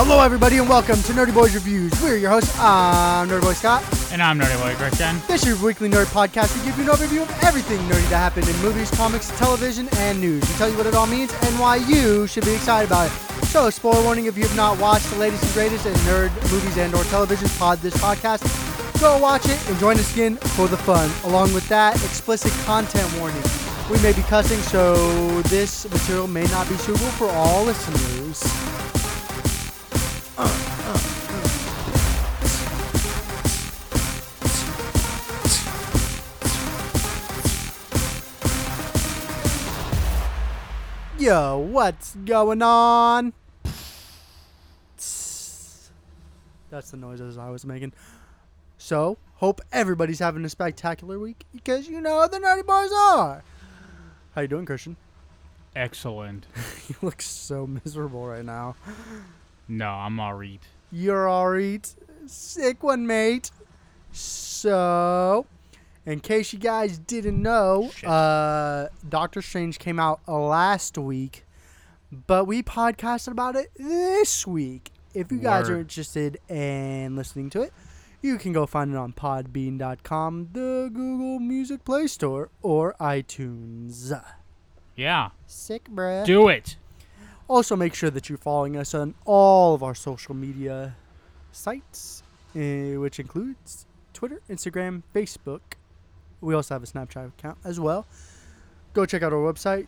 Hello, everybody, and welcome to Nerdy Boys Reviews. We're your hosts. I'm Nerdy Boy Scott. And I'm Nerdy Boy Christian. This is your weekly nerd podcast. We give you an overview of everything nerdy that happened in movies, comics, television, and news. We tell you what it all means and why you should be excited about it. So, spoiler warning, if you have not watched the latest and greatest in nerd movies and or television, this podcast, go watch it and join us again for the fun. Along with that, explicit content warning. We may be cussing, so this material may not be suitable for all listeners. Yo, what's going on? That's the noises I was making. So, hope everybody's having a spectacular week, because you know the Nerdy Boys are. How you doing, Christian? Excellent. You look so miserable right now. No, I'm alright. You're alright. Sick one, mate. So, in case you guys didn't know, Doctor Strange came out last week, but we podcasted about it this week. If you guys are interested in listening to it, you can go find it on podbean.com, the Google Music Play Store, or iTunes. Yeah. Sick, bruh. Do it. Also, make sure that you're following us on all of our social media sites, which includes Twitter, Instagram, Facebook. We also have a Snapchat account as well. Go check out our website,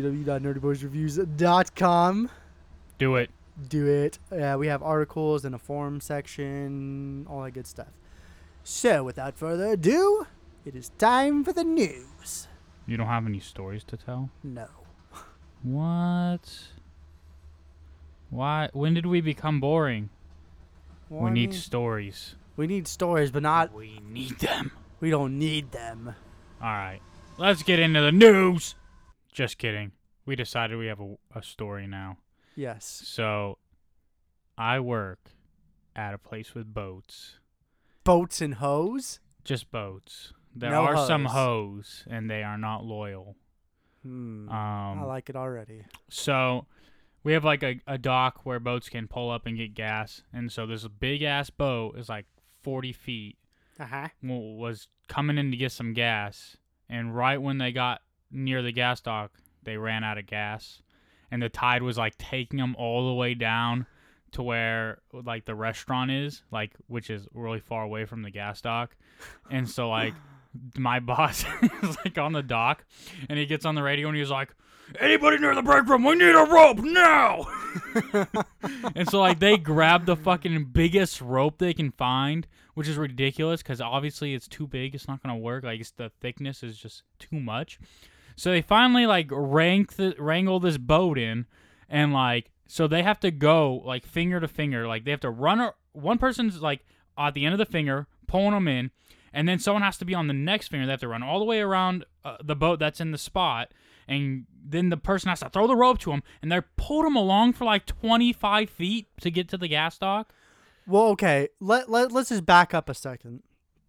www.nerdyboysreviews.com. Do it. Do it. We have articles and a forum section, all that good stuff. So, without further ado, it is time for the news. You don't have any stories to tell? No. What? Why? When did we become boring? Well, we need stories. We need stories, but not... We need them. We don't need them. Alright. Let's get into the news. Just kidding. We decided we have a story now. Yes. So, I work at a place with boats. Boats and hoes? Just boats. There No are hoes. some hoes, and they are not loyal. I like it already. So, we have like a dock where boats can pull up and get gas. And so, this big-ass boat is like 40 feet. Uh-huh. Was coming in to get some gas. And right when they got near the gas dock, they ran out of gas. And the tide was like taking them all the way down to where like the restaurant is, like which is really far away from the gas dock. And so like my boss is like on the dock, and he gets on the radio and he's like, "Anybody near the break room? We need a rope now!" And so like they grab the fucking biggest rope they can find, which is ridiculous because obviously it's too big. It's not gonna work. Like the thickness is just too much. So they finally like wrangle this boat in, and like so they have to go like finger to finger. Like they have to run. One person's like at the end of the finger pulling them in, and then someone has to be on the next finger. They have to run all the way around the boat that's in the spot, and then the person has to throw the rope to them, and they're pulled them along for like 25 feet to get to the gas dock. Well, okay. Let's just back up a second.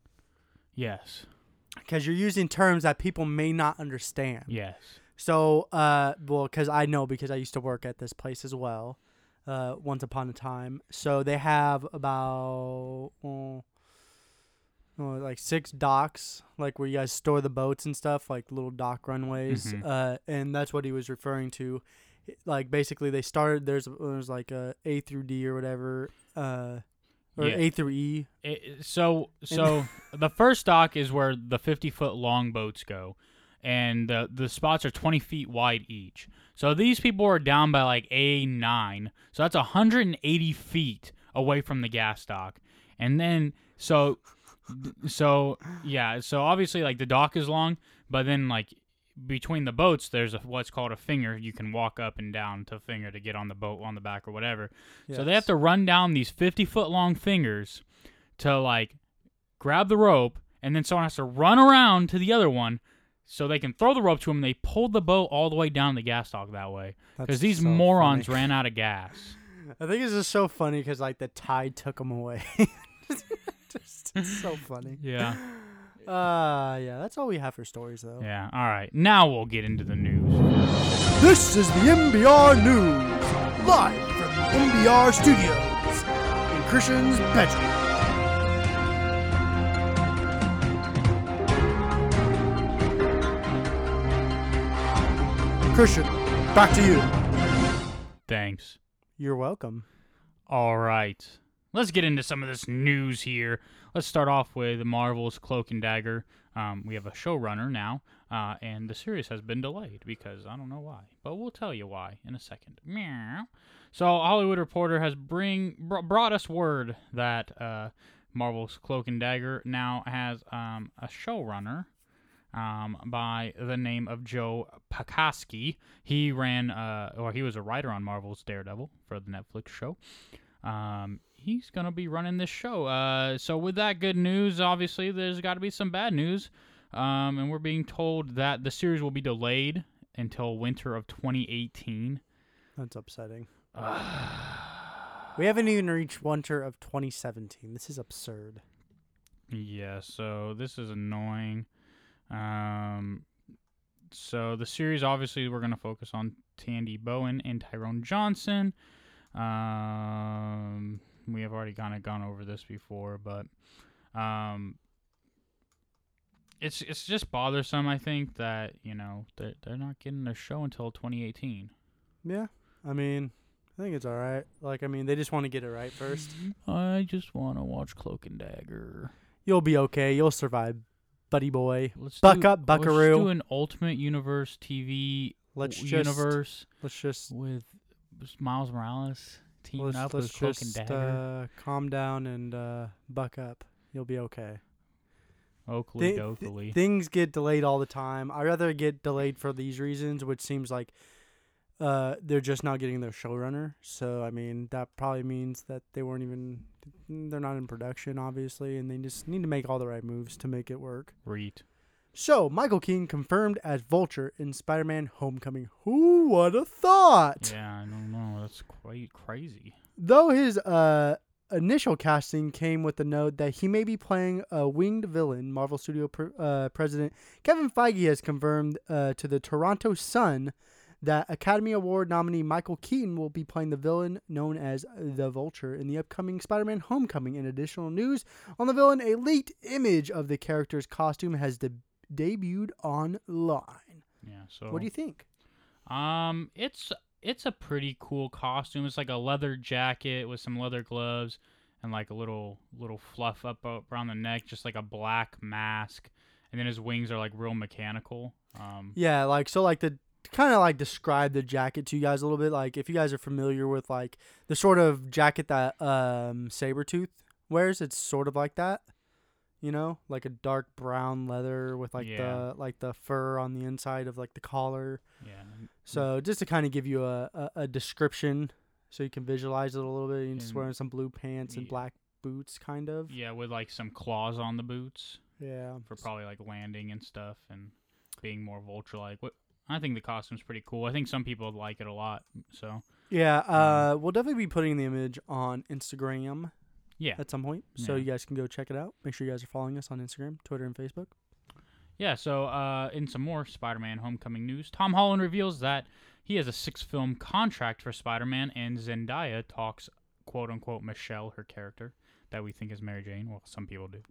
Yes. Because you're using terms that people may not understand. Yes. So, because I know, because I used to work at this place as well, once upon a time. So they have about like 6 docks, like where you guys store the boats and stuff, like little dock runways. Mm-hmm. And that's what he was referring to. Like basically, they started. There's like a A through D or whatever. Or Yeah. A through E. So the first dock is where the 50-foot long boats go, and the spots are 20 feet wide each. So these people are down by like A9, so that's 180 feet away from the gas dock. And then so obviously like the dock is long, but then like between the boats there's what's called a finger. You can walk up and down to finger to get on the boat on the back or whatever. Yes. So they have to run down these 50-foot long fingers to like grab the rope, and then someone has to run around to the other one so they can throw the rope to them. They pulled the boat all the way down the gas dock that way because these so morons funny. ran out of gas. I think it's just so funny because like the tide took them away. Just so funny. Yeah. Yeah, that's all we have for stories, though. Yeah, all right. Now we'll get into the news. This is the MBR News, live from MBR Studios in Christian's bedroom. Christian, back to you. Thanks. You're welcome. All right. Let's get into some of this news here. Let's start off with Marvel's Cloak and Dagger. We have a showrunner now, and the series has been delayed because I don't know why, but we'll tell you why in a second. Meow. So, Hollywood Reporter has brought us word that Marvel's Cloak and Dagger now has a showrunner by the name of Joe Pakaski. He he was a writer on Marvel's Daredevil for the Netflix show. He's going to be running this show. So with that good news, obviously, there's got to be some bad news. And we're being told that the series will be delayed until winter of 2018. That's upsetting. We haven't even reached winter of 2017. This is absurd. Yeah, so this is annoying. So the series, obviously, we're going to focus on Tandy Bowen and Tyrone Johnson. We have already kind of gone over this before, but it's just bothersome, I think, that, you know, they're not getting a show until 2018. Yeah, I mean, I think it's all right. Like, I mean, they just want to get it right first. I just want to watch Cloak and Dagger. You'll be okay. You'll survive, buddy boy. Buck up, buckaroo. Let's do an Ultimate Universe TV universe. Let's just with Miles Morales teaming up with Cloak and Dagger. Calm down and buck up. You'll be okay. Oakley dokley. Things get delayed all the time. I'd rather get delayed for these reasons, which seems like they're just not getting their showrunner. So, I mean, that probably means that they're not in production, obviously, and they just need to make all the right moves to make it work. So, Michael Keaton confirmed as Vulture in Spider-Man Homecoming. Who would have thought? Yeah, I don't know. That's quite crazy. Though his initial casting came with the note that he may be playing a winged villain, Marvel Studio president Kevin Feige has confirmed to the Toronto Sun that Academy Award nominee Michael Keaton will be playing the villain known as the Vulture in the upcoming Spider-Man Homecoming. In additional news on the villain, a leaked image of the character's costume has debuted online. Yeah, so what do you think? It's a pretty cool costume. It's like a leather jacket with some leather gloves and like a little fluff up around the neck, just like a black mask, and then his wings are like real mechanical. Yeah, like so, like the kind of like describe the jacket to you guys a little bit. Like if you guys are familiar with like the sort of jacket that Sabretooth wears, it's sort of like that. You know, like a dark brown leather with like the fur on the inside of like the collar. Yeah. So just to kind of give you a description, so you can visualize it a little bit. You're just wearing some blue pants and black boots, kind of. Yeah, with like some claws on the boots. Yeah. For probably like landing and stuff and being more Vulture-like. I think the costume's pretty cool. I think some people like it a lot. So. Yeah. We'll definitely be putting the image on Instagram. Yeah. At some point. So you guys can go check it out. Make sure you guys are following us on Instagram, Twitter, and Facebook. Yeah, so in some more Spider-Man Homecoming news, Tom Holland reveals that he has a 6-film contract for Spider-Man, and Zendaya talks, quote-unquote, Michelle, her character, that we think is Mary Jane. Well, some people do.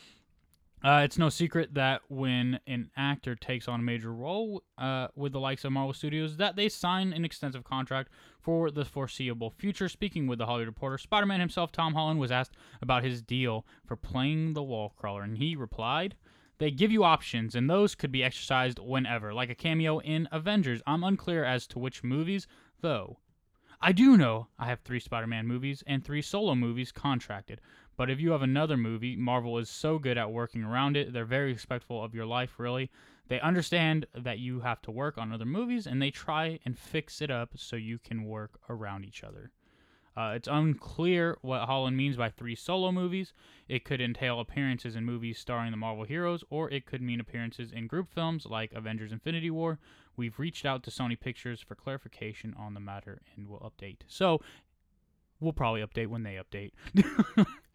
It's no secret that when an actor takes on a major role with the likes of Marvel Studios, that they sign an extensive contract for the foreseeable future. Speaking with the Hollywood Reporter, Spider-Man himself, Tom Holland, was asked about his deal for playing the Wallcrawler, and he replied, "They give you options, and those could be exercised whenever, like a cameo in Avengers. I'm unclear as to which movies, though. I do know I have 3 Spider-Man movies and 3 solo movies contracted. But if you have another movie, Marvel is so good at working around it. They're very respectful of your life, really. They understand that you have to work on other movies, and they try and fix it up so you can work around each other." It's unclear what Holland means by 3 solo movies. It could entail appearances in movies starring the Marvel heroes, or it could mean appearances in group films like Avengers Infinity War. We've reached out to Sony Pictures for clarification on the matter, and we'll update. So, we'll probably update when they update.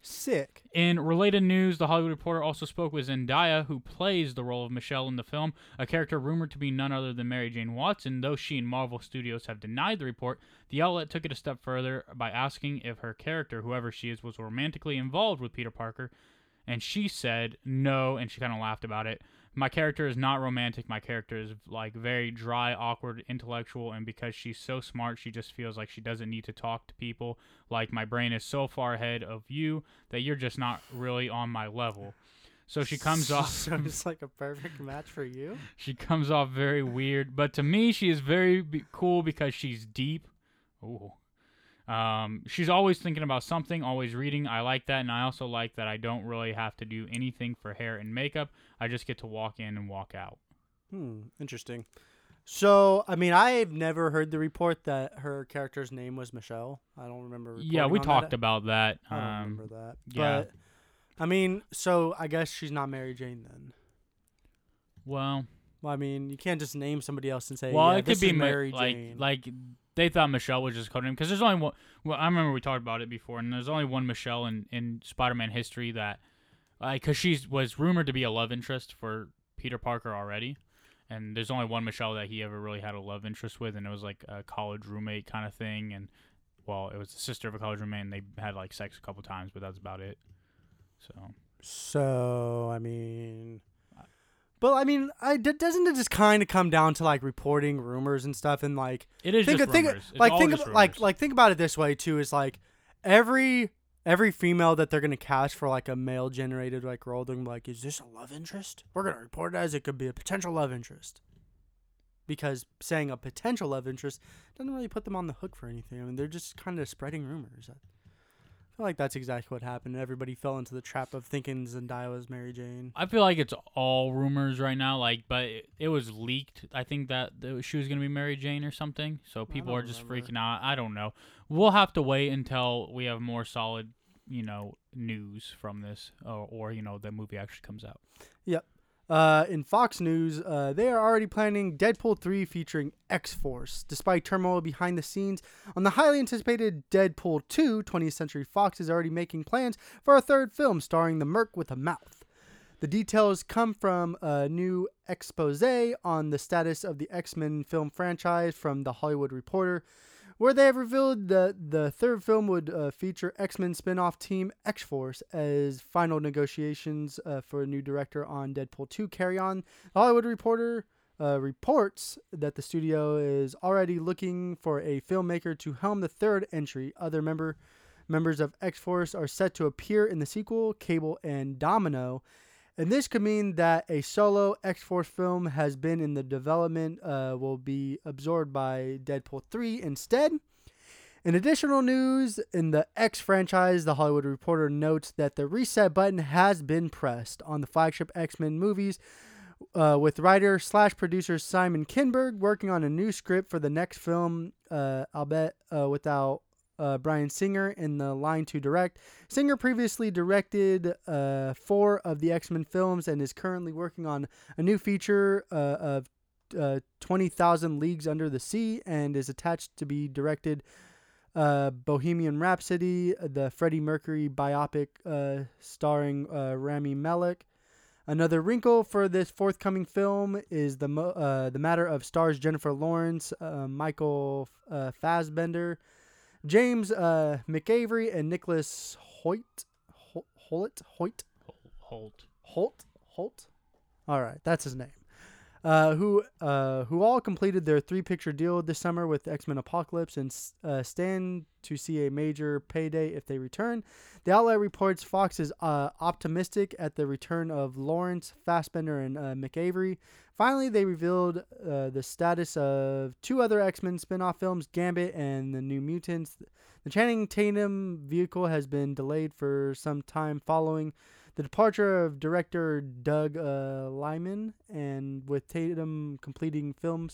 Sick. In related news, The Hollywood Reporter also spoke with Zendaya, who plays the role of Michelle in the film, a character rumored to be none other than Mary Jane Watson. Though she and Marvel Studios have denied the report, the outlet took it a step further by asking if her character, whoever she is, was romantically involved with Peter Parker, and she said no, and she kind of laughed about it. My character is not romantic. My character is like very dry, awkward, intellectual, and because she's so smart, she just feels like she doesn't need to talk to people. Like, my brain is so far ahead of you that you're just not really on my level. So she comes off. So it's like a perfect match for you. She comes off very weird, but to me, she is very cool because she's deep. Ooh. She's always thinking about something, always reading. I like that, and I also like that I don't really have to do anything for hair and makeup. I just get to walk in and walk out. Interesting. So, I mean, I've never heard the report that her character's name was Michelle. I don't remember. Yeah, we talked about that. I don't remember that. Yeah. But, I mean, so I guess she's not Mary Jane then. Well, I mean, you can't just name somebody else and say, well, yeah, it could this be is Mary Jane. like they thought Michelle was just code name because there's only one. Well, I remember we talked about it before, and there's only one Michelle in Spider-Man history that, because she was rumored to be a love interest for Peter Parker already, and there's only one Michelle that he ever really had a love interest with, and it was like a college roommate kind of thing, and well, it was the sister of a college roommate, and they had like sex a couple times, but that's about it. So I mean. But I mean, doesn't it just kind of come down to like reporting rumors and stuff, and like it is just rumors. Think about it this way too: is like every female that they're gonna cast for like a male generated like role, they're gonna be like, is this a love interest? We're gonna report it as it could be a potential love interest, because saying a potential love interest doesn't really put them on the hook for anything. I mean, they're just kind of spreading rumors. I feel like that's exactly what happened. Everybody fell into the trap of thinking Zendaya was Mary Jane. I feel like it's all rumors right now, but it was leaked. I think that she was going to be Mary Jane or something, so people are just freaking out. I don't know. We'll have to wait until we have more solid, news from this, or the movie actually comes out. Yep. In Fox News, they are already planning Deadpool 3 featuring X-Force. Despite turmoil behind the scenes on the highly anticipated Deadpool 2, 20th Century Fox is already making plans for a third film starring the Merc with a mouth. The details come from a new expose on the status of the X-Men film franchise from The Hollywood Reporter, where they have revealed that the third film would feature X-Men spin-off team X-Force as final negotiations for a new director on Deadpool 2 carry on. The Hollywood Reporter reports that the studio is already looking for a filmmaker to helm the third entry. Other members of X-Force are set to appear in the sequel, Cable and Domino. And this could mean that a solo X-Force film has been in the development, will be absorbed by Deadpool 3 instead. In additional news, in the X franchise, The Hollywood Reporter notes that the reset button has been pressed on the flagship X-Men movies, with writer/producer Simon Kinberg working on a new script for the next film, albeit without Bryan Singer in the line to direct. Singer previously directed 4 of the X-Men films and is currently working on a new feature of 20,000 Leagues Under the Sea, and is attached to be directed Bohemian Rhapsody, the Freddie Mercury biopic starring Rami Malek. Another wrinkle for this forthcoming film is the matter of stars Jennifer Lawrence, Michael Fassbender, James McAvery, and Nicholas Hoult. All right, that's his name. Who all completed their 3-picture deal this summer with X-Men Apocalypse and stand to see a major payday if they return. The outlet reports Fox is optimistic at the return of Lawrence, Fassbender, and McAvery. Finally, they revealed the status of 2 other X-Men spin-off films, Gambit and The New Mutants. The Channing Tatum vehicle has been delayed for some time following the departure of director Doug Liman, and with Tatum completing filming.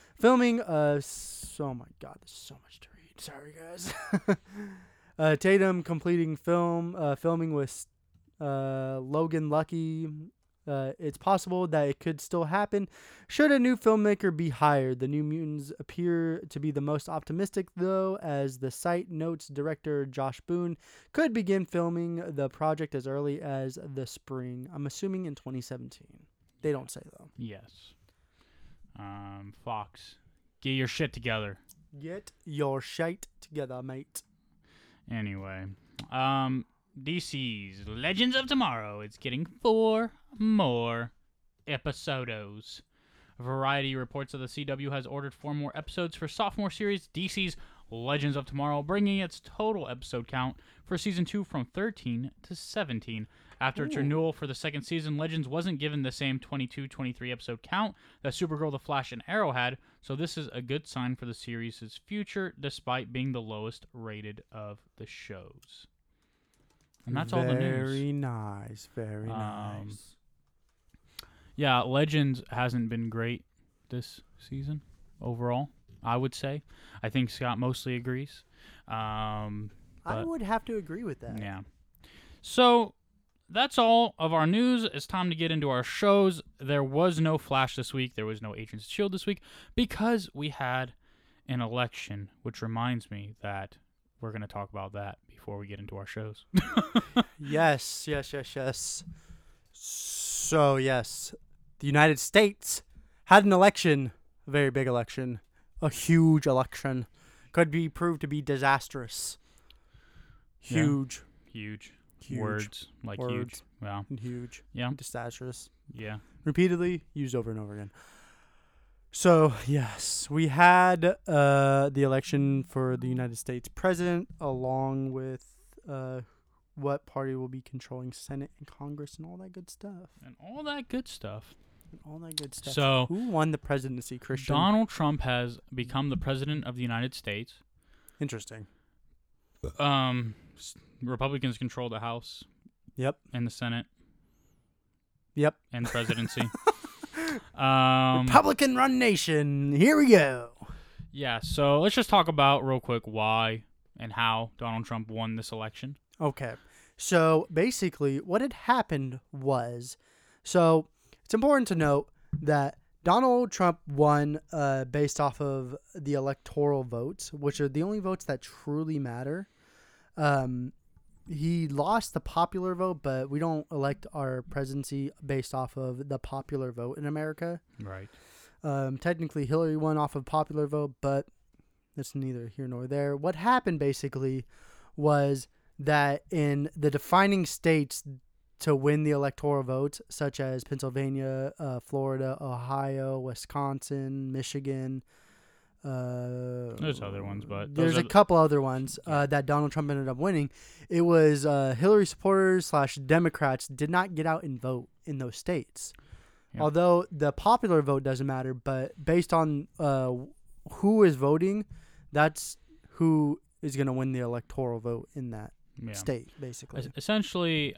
Oh my God, there's so much to read. Sorry, guys. Tatum completing filming with Logan Lucky, It's possible that it could still happen should a new filmmaker be hired. The New Mutants appear to be the most optimistic, though, as the site notes director Josh Boone could begin filming the project as early as the spring. I'm assuming in 2017. They don't say, though. Yes. Fox, get your shit together. Get your shite together, mate. Anyway, DC's Legends of Tomorrow is getting 4 more episodes. Variety reports that the CW has ordered 4 more episodes for sophomore series DC's Legends of Tomorrow, bringing its total episode count for season 2 from 13 to 17. After its renewal for the second season, Legends wasn't given the same 22-23 episode count that Supergirl, The Flash, and Arrow had, so this is a good sign for the series' future, despite being the lowest rated of the shows. And that's all the news. Very nice. Very nice. Yeah, Legends hasn't been great this season overall, I would say. I think Scott mostly agrees. I would have to agree with that. Yeah. So that's all of our news. It's time to get into our shows. There was no Flash this week. There was no Agents of S.H.I.E.L.D. this week because we had an election, which reminds me that we're going to talk about that before we get into our shows. Yes. So, yes, the United States had an election, a very big election, a huge election. Could be proved to be disastrous. Huge. Yeah. Huge. Words. Huge. Wow. Huge. Yeah. Disastrous. Yeah. Repeatedly used over and over again. So, yes, we had the election for the United States president, along with what party will be controlling Senate and Congress and all that good stuff. So, who won the presidency, Christian? Donald Trump has become the president of the United States. Interesting. Republicans control the House. Yep. And the Senate. Yep. And the presidency. Republican-run nation. Here we go. Yeah, so let's just talk about real quick why and how Donald Trump won this election. Okay. So basically what had happened was, so it's important to note that Donald Trump won based off of the electoral votes, which are the only votes that truly matter. He lost the popular vote, but we don't elect our presidency based off of the popular vote in America. Right. Technically, Hillary won off of popular vote, but that's neither here nor there. What happened basically was that in the defining states to win the electoral votes, such as Pennsylvania, Florida, Ohio, Wisconsin, Michigan, there's other ones, but there's a couple other ones that Donald Trump ended up winning. It was Hillary supporters / Democrats did not get out and vote in those states. Yep. Although the popular vote doesn't matter, but based on who is voting, that's who is going to win the electoral vote in that state, basically. Essentially,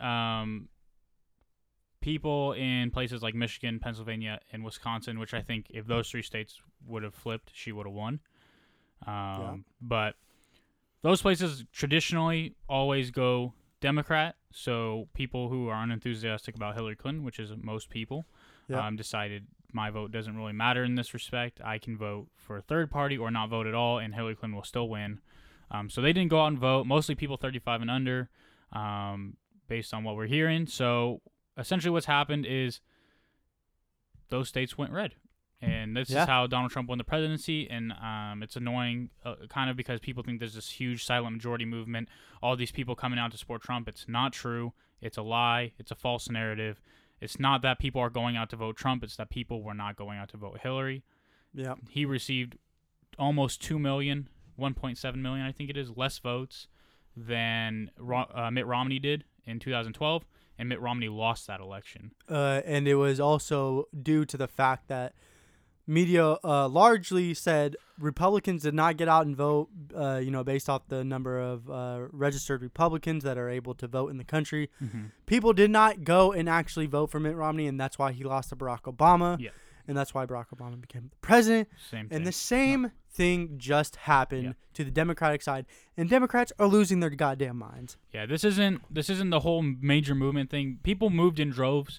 people in places like Michigan, Pennsylvania, and Wisconsin, which I think if those 3 states would have flipped, she would have won. But those places traditionally always go Democrat, so people who are unenthusiastic about Hillary Clinton, which is most people, decided my vote doesn't really matter in this respect. I can vote for a third party or not vote at all, and Hillary Clinton will still win. So they didn't go out and vote, mostly people 35 and under, based on what we're hearing. So essentially what's happened is those states went red. And this is how Donald Trump won the presidency, and it's annoying kind of because people think there's this huge silent majority movement, all these people coming out to support Trump. It's not true. It's a lie. It's a false narrative. It's not that people are going out to vote Trump. It's that people were not going out to vote Hillary. Yeah. He received almost 2 million, 1.7 million, I think it is, less votes than Mitt Romney did in 2012, and Mitt Romney lost that election. And it was also due to the fact that media largely said Republicans did not get out and vote, based off the number of registered Republicans that are able to vote in the country. Mm-hmm. People did not go and actually vote for Mitt Romney, and that's why he lost to Barack Obama. Yeah. And that's why Barack Obama became the president. Same thing. And the same thing just happened to the Democratic side, and Democrats are losing their goddamn minds. Yeah, this isn't the whole major movement thing. People moved in droves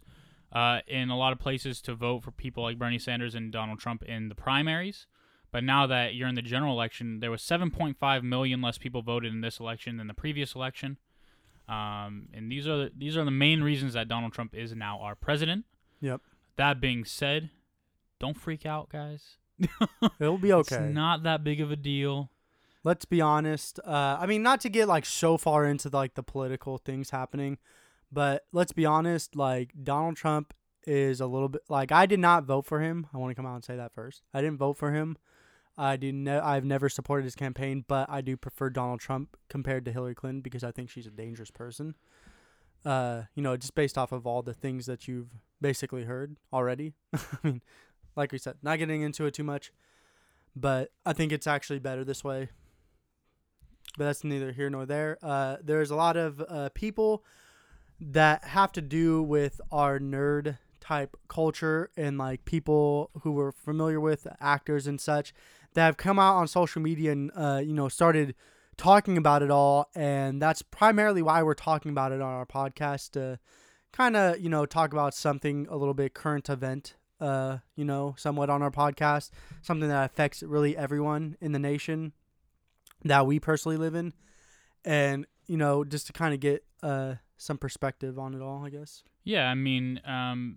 in a lot of places to vote for people like Bernie Sanders and Donald Trump in the primaries. But now that you're in the general election, there was 7.5 million less people voted in this election than the previous election. And these are the main reasons that Donald Trump is now our president. Yep. That being said, don't freak out, guys. It'll be okay. It's not that big of a deal. Let's be honest. I mean, not to get like so far into like the political things happening, but let's be honest. Like Donald Trump is a little bit like I did not vote for him. I want to come out and say that first. I didn't vote for him. I've never supported his campaign, but I do prefer Donald Trump compared to Hillary Clinton because I think she's a dangerous person. Just based off of all the things that you've basically heard already. I mean, like we said, not getting into it too much, but I think it's actually better this way. But that's neither here nor there. There's a lot of people that have to do with our nerd type culture and like people who we're familiar with, actors and such, that have come out on social media and started talking about it all. And that's primarily why we're talking about it on our podcast, to kind of talk about something a little bit current event, somewhat on our podcast, something that affects really everyone in the nation that we personally live in, and just to kind of get some perspective on it all, I guess. Yeah, I mean, I'm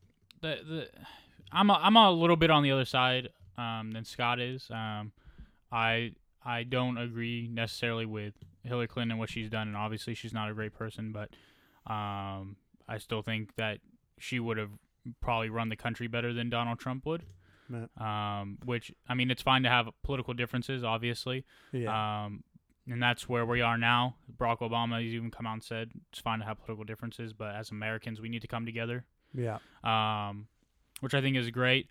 a little bit on the other side than Scott is. I don't agree necessarily with Hillary Clinton and what she's done, and obviously she's not a great person, but I still think that she would have probably run the country better than Donald Trump would. Which, I mean, it's fine to have political differences, obviously. Yeah. And that's where we are now. Barack Obama has even come out and said it's fine to have political differences, but as Americans, we need to come together. Yeah. Which I think is great.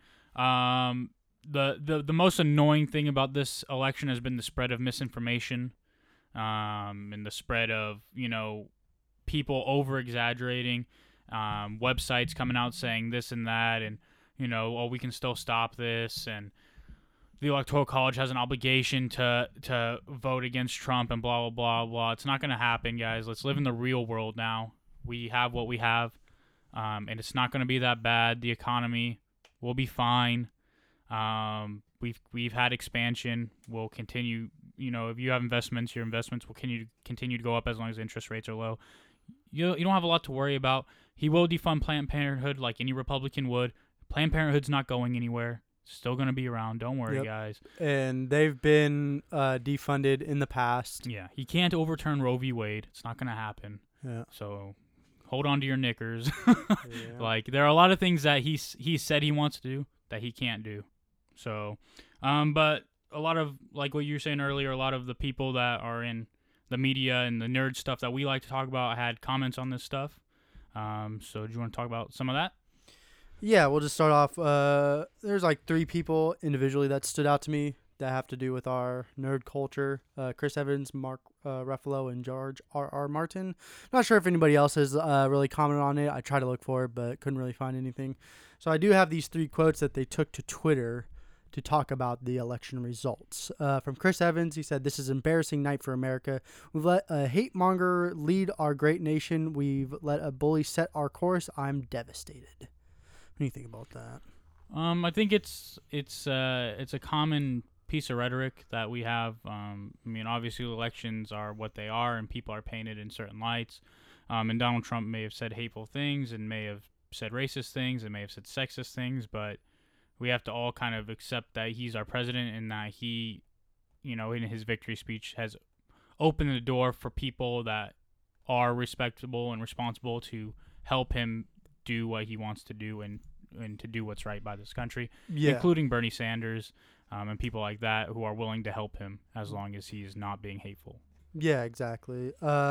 The most annoying thing about this election has been the spread of misinformation, and the spread of, people over-exaggerating, websites coming out saying this and that, and we can still stop this, and the Electoral College has an obligation to vote against Trump, and blah, blah, blah, blah. It's not going to happen, guys. Let's live in the real world now. We have what we have, and it's not going to be that bad. The economy will be fine. We've had expansion. We'll continue. If you have investments, your investments will continue to go up as long as interest rates are low. You don't have a lot to worry about. He will defund Planned Parenthood like any Republican would. Planned Parenthood's not going anywhere. Still going to be around. Don't worry, guys. And they've been defunded in the past. Yeah. He can't overturn Roe v. Wade. It's not going to happen. Yeah. So hold on to your knickers. Yeah. Like, there are a lot of things that he said he wants to do that he can't do. So, but a lot of, like what you were saying earlier, a lot of the people that are in the media and the nerd stuff that we like to talk about had comments on this stuff. So do you want to talk about some of that? Yeah, we'll just start off. There's like 3 people individually that stood out to me that have to do with our nerd culture. Chris Evans, Mark Ruffalo, and George R.R. Martin. Not sure if anybody else has really commented on it. I tried to look for it, but couldn't really find anything. So I do have these 3 quotes that they took to Twitter to talk about the election results. From Chris Evans, he said, "This is an embarrassing night for America. We've let a hate monger lead our great nation. We've let a bully set our course. I'm devastated." What do you think about that? I think it's a common piece of rhetoric that we have. I mean, obviously elections are what they are, and people are painted in certain lights. And Donald Trump may have said hateful things, and may have said racist things, and may have said sexist things, but we have to all kind of accept that he's our president, and that he, in his victory speech, has opened the door for people that are respectable and responsible to help him do what he wants to do, and to do what's right by this country, including Bernie Sanders, and people like that who are willing to help him as long as he's not being hateful. Yeah, exactly.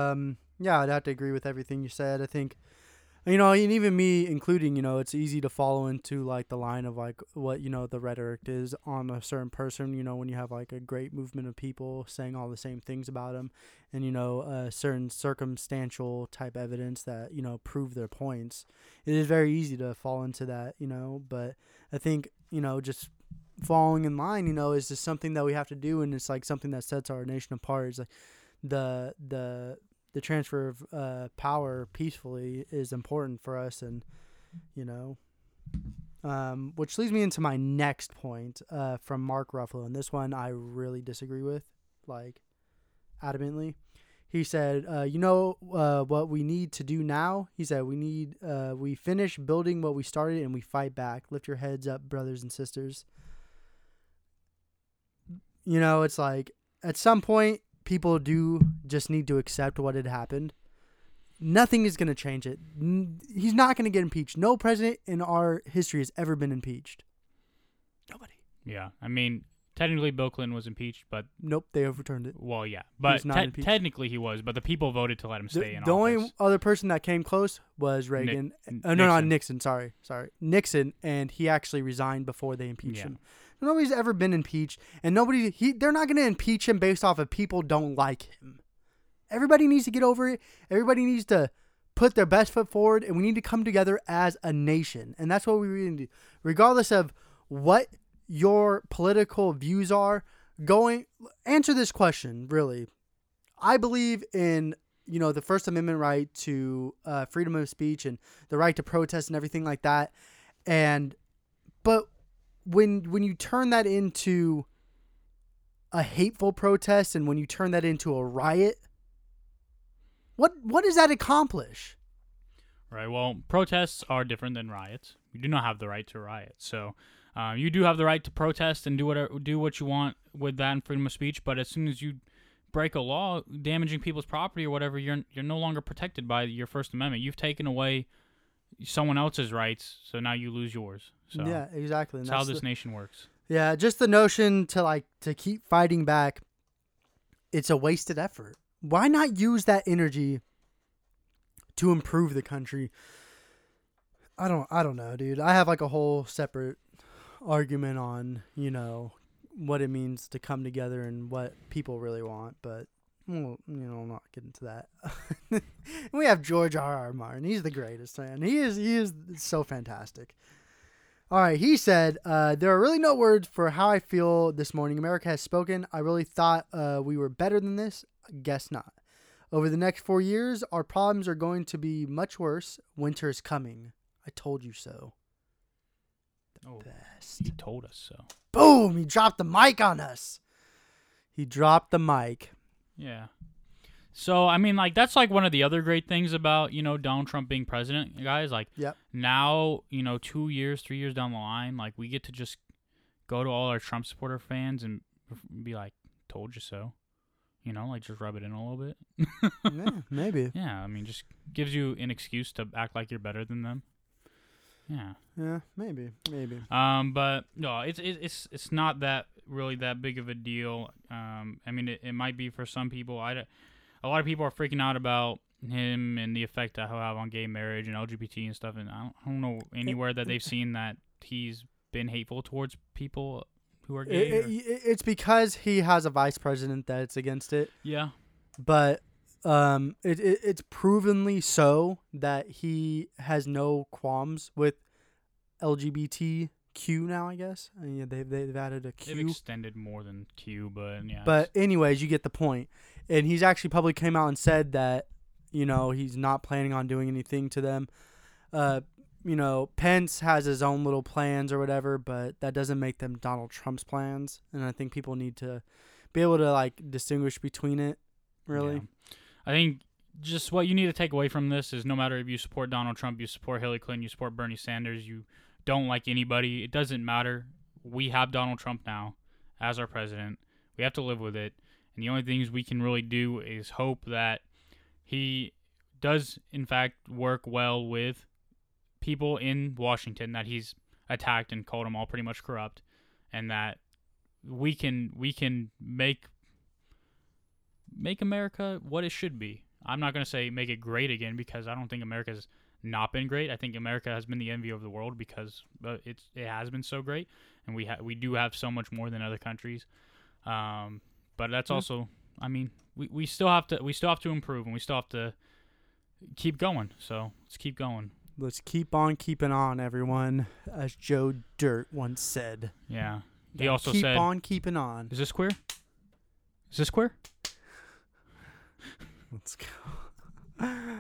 I'd have to agree with everything you said. I think, and even me including, it's easy to follow into like the line of like what, the rhetoric is on a certain person, when you have like a great movement of people saying all the same things about him, and, certain circumstantial type evidence that, prove their points. It is very easy to fall into that, but I think, just following in line, is just something that we have to do. And it's like something that sets our nation apart. Is like the transfer of power peacefully is important for us. And, you know. Which leads me into my next point from Mark Ruffalo, and this one I really disagree with, like, adamantly. He said, what we need to do now? He said, we finish building what we started and we fight back. Lift your heads up, brothers and sisters. You know, it's like, at some point, people do just need to accept what had happened. Nothing is going to change it. He's not going to get impeached. No president in our history has ever been impeached. Nobody. Yeah, I mean, technically Bill Clinton was impeached, but nope, they overturned it. Well, yeah, but technically he was, but the people voted to let him stay in office. The only other person that came close was Reagan. Nixon. Sorry, Nixon, and he actually resigned before they impeached him. Nobody's ever been impeached, and they're not going to impeach him based off of people don't like him. Everybody needs to get over it. Everybody needs to put their best foot forward, and we need to come together as a nation. And that's what we really do. Regardless of what your political views are, answer this question, really. I believe in, the First Amendment right to freedom of speech and the right to protest and everything like that. But when you turn that into a hateful protest and when you turn that into a riot, what does that accomplish? Right. Well, protests are different than riots. You do not have the right to riot. So you do have the right to protest and do what you want with that and freedom of speech. But as soon as you break a law damaging people's property or whatever, you're no longer protected by your First Amendment. You've taken away someone else's rights, so now you lose yours. So yeah, exactly. That's how this nation works. Yeah, just the notion to keep fighting back, it's a wasted effort. Why not use that energy to improve the country? I don't know, dude. I have a whole separate argument on, what it means to come together and what people really want, but well, I'll not get into that. We have George R.R. Martin. He's the greatest, man. He is so fantastic. All right, he said, there are really no words for how I feel this morning. America has spoken. I really thought we were better than this. Guess not. Over the next 4 years, our problems are going to be much worse. Winter is coming. I told you so. Best. He told us so. Boom! He dropped the mic on us. He dropped the mic. Yeah. So, I mean, that's one of the other great things about, Donald Trump being president, guys. Yep. Now, 2 years, 3 years down the line, we get to just go to all our Trump supporter fans and be like, told you so. Just rub it in a little bit. Yeah, maybe. Yeah, I mean, just gives you an excuse to act like you're better than them. Yeah. Yeah, maybe. But no, it's not that really that big of a deal. I mean, it might be for some people. A lot of people are freaking out about him and the effect that he'll have on gay marriage and LGBT and stuff. And I don't know anywhere that they've seen that he's been hateful towards people who are gay. It's because he has a vice president that's against it. Yeah. But it's provenly so that he has no qualms with LGBTQ now, I guess. I mean, they've added a Q. They've extended more than Q, but yeah. But anyways, you get the point. And he's actually publicly came out and said that, he's not planning on doing anything to them. Pence has his own little plans or whatever, but that doesn't make them Donald Trump's plans. And I think people need to be able to distinguish between it, really. Yeah. I think just what you need to take away from this is no matter if you support Donald Trump, you support Hillary Clinton, you support Bernie Sanders, you don't like anybody, it doesn't matter. We have Donald Trump now as our president. We have to live with it. And the only things we can really do is hope that he does, in fact, work well with people in Washington that he's attacked and called them all pretty much corrupt, and that we can make America what it should be. I'm not going to say make it great again, because I don't think America's not been great. I think America has been the envy of the world because it has been so great, and we do have so much more than other countries. But that's also, I mean, we still have to improve, and we still have to keep going. So let's keep going. Let's keep on keeping on, everyone, as Joe Dirt once said. Yeah. He also said, keep on keeping on. Is this queer? Is this queer? Let's go.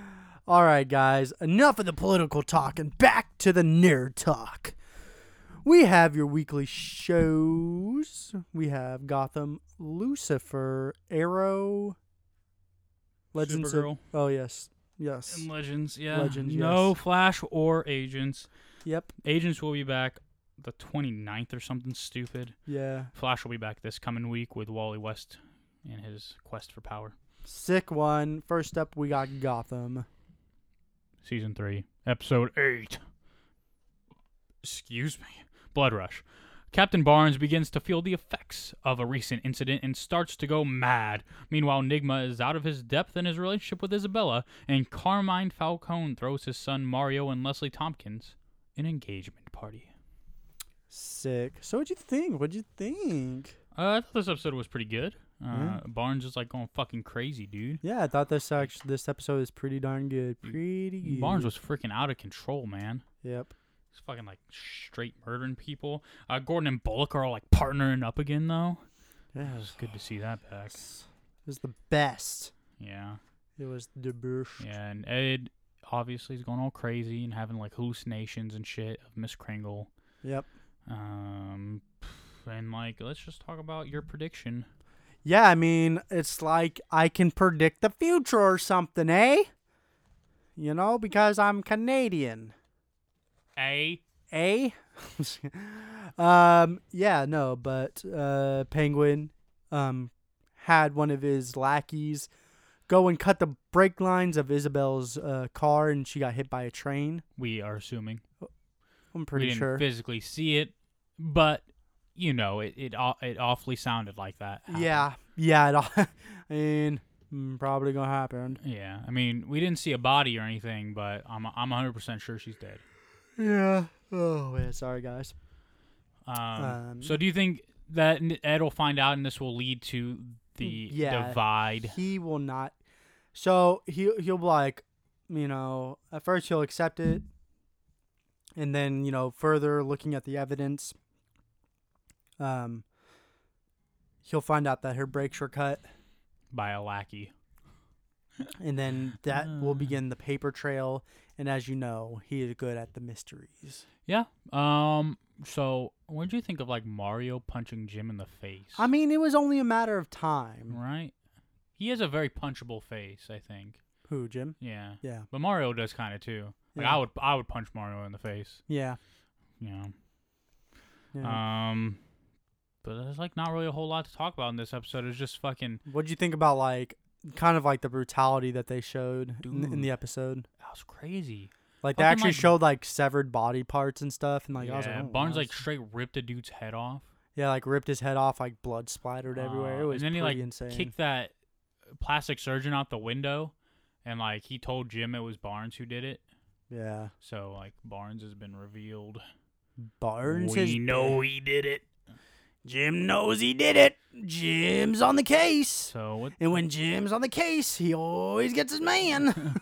All right, guys, enough of the political talk and back to the nerd talk. We have your weekly shows. We have Gotham, Lucifer, Arrow, Legends Supergirl. of... Oh, yes. Yes. And Legends, yeah. Legends, no yes. Flash or Agents. Yep. Agents will be back the 29th or something stupid. Yeah. Flash will be back this coming week with Wally West and his quest for power. Sick one. First up, we got Gotham. Season 3, Episode 8. Excuse me. Blood Rush. Captain Barnes begins to feel the effects of a recent incident and starts to go mad. Meanwhile, Nigma is out of his depth in his relationship with Isabella, and Carmine Falcone throws his son Mario and Leslie Tompkins an engagement party. Sick. So what'd you think? I thought this episode was pretty good. Yeah. Barnes is like going fucking crazy, dude. Yeah, I thought this episode is pretty darn good. Pretty good. Barnes was freaking out of control, man. Yep. He's fucking like straight murdering people. Gordon and Bullock are all like partnering up again, though. Yeah, It was good to see that back. It was the best. Yeah. It was the best. Yeah, and Ed obviously is going all crazy and having like hallucinations and shit of Miss Kringle. Yep. And like, let's just talk about your prediction. Yeah, I mean, it's like I can predict the future or something, eh? You know, because I'm Canadian. A. Eh? Yeah, no, but Penguin had one of his lackeys go and cut the brake lines of Isabel's car, and she got hit by a train. We are assuming. I'm pretty we didn't sure. physically see it, but you know, it awfully sounded like that. happened. Yeah. I mean, probably gonna happen. Yeah, I mean, we didn't see a body or anything, but I'm 100% sure she's dead. Yeah. Oh, yeah. Sorry, guys. So do you think that Ed will find out and this will lead to the divide? He will not. So he'll be like, you know, at first he'll accept it, and then, you know, further looking at the evidence, he'll find out that her brakes were cut, By a lackey. and then that will begin the paper trail. And as you know, he is good at the mysteries. Yeah. So what did you think of like Mario punching Jim in the face? I mean, it was only a matter of time. Right. He has a very punchable face, I think. Who, Jim? Yeah. Yeah. But Mario does kind of too. Like Yeah. I would punch Mario in the face. Yeah. You know. Yeah. But there's like not really a whole lot to talk about in this episode. It's just fucking. What'd you think about like kind of like the brutality that they showed in the Dude. episode? That was crazy. Like they Fucking, actually like- showed like severed body parts and stuff, and like I was like, oh, Barnes wow, like straight ripped a dude's head off. yeah, like ripped his head off, like blood splattered everywhere. It was and then he pretty like insane. kicked that plastic surgeon out the window, and like he told Jim it was Barnes who did it. Yeah, So like Barnes has been revealed. Barnes. We know he did it. Jim knows he did it. Jim's on the case, So what? and when Jim's on the case, he always gets his man.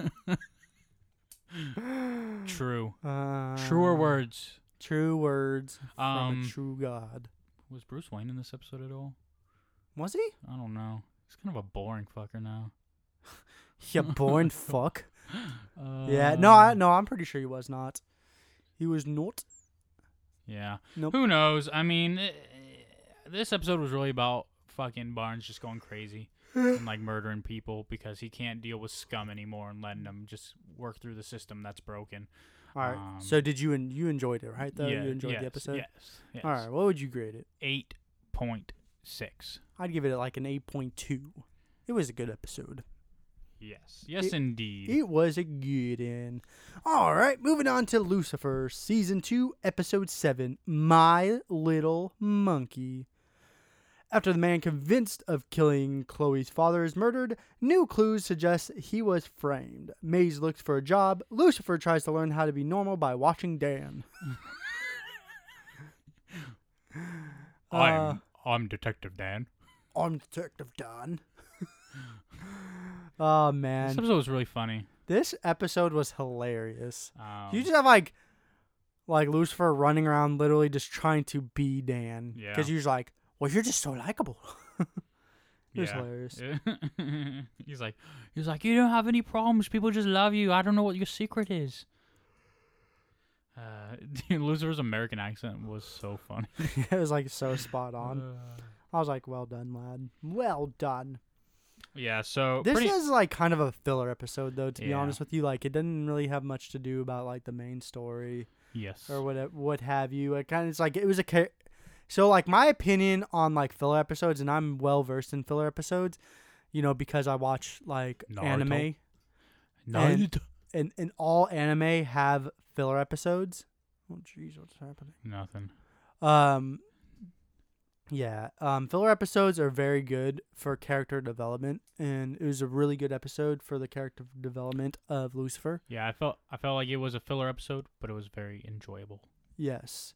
True. Uh, Truer words. True words from a Um, true God. Was Bruce Wayne in this episode at all? Was he? I don't know. He's kind of a boring fucker now. You born fuck. Yeah, no, I'm pretty sure he was not. He was not. Yeah. Nope. Who knows? I mean, this episode was really about fucking Barnes just going crazy and like murdering people because he can't deal with scum anymore and letting them just work through the system that's broken. All right. So did you enjoyed it, right? Though Yeah, you enjoyed yes, the episode. Yes. All right. What would you grade it? 8.6. I'd give it like an 8.2. It was a good episode. Yes, indeed. It was a good one. All right, moving on to Lucifer, Season 2, Episode 7, My Little Monkey. After the man convinced of killing Chloe's father is murdered, new clues suggest he was framed. Maze looks for a job. Lucifer tries to learn how to be normal by watching Dan. I'm Detective Dan. I'm Detective Dan. Oh, man. This episode was really funny. This episode was hilarious. Um, You just have like Lucifer running around literally just trying to be Dan. Yeah. Because you're just like, well, you're just so likable. It was hilarious. He's like, you don't have any problems. People just love you. I don't know what your secret is. Lucifer's American accent was so funny. It was like so spot on. I was like, well done, lad. Well done. Yeah, so This is like kind of a filler episode, though, to be Yeah. honest with you. Like, it didn't really have much to do about like the main story yes. or what have you. It kind of, it's like, it was so like my opinion on like filler episodes, and I'm well versed in filler episodes, you know, because I watch like Naruto. anime. Naruto. And all anime have filler episodes. Oh jeez, what's happening? Nothing. Yeah. Filler episodes are very good for character development, and it was a really good episode for the character development of Lucifer. Yeah, I felt like it was a filler episode, but it was very enjoyable. Yes.